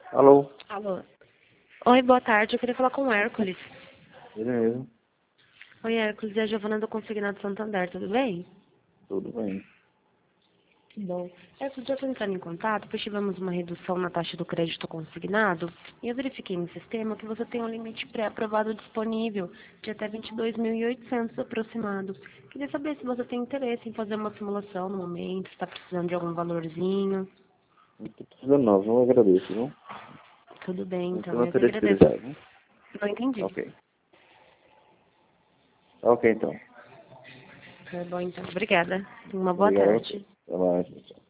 Alô? Alô. Oi, boa tarde. Eu queria falar com o Hércules. Ele mesmo. Oi, Hércules. É a Giovana do Consignado Santander. Tudo bem? Tudo bem. Que bom. Hércules, eu estou entrando em contato, pois tivemos uma redução na taxa do crédito consignado e eu verifiquei no sistema que você tem um limite pré-aprovado disponível de até 22.800 aproximado. Queria saber se você tem interesse em fazer uma simulação no momento, se está precisando de algum valorzinho. Não estou precisando não, eu agradeço, viu? Tudo bem, Não então. estou Eu que ter agradeço. disponibilidade, né? Não entendi. Ok. Ok, então. Tá bom, então. Obrigada. Uma boa Obrigado a você. tarde. Até mais. Tchau.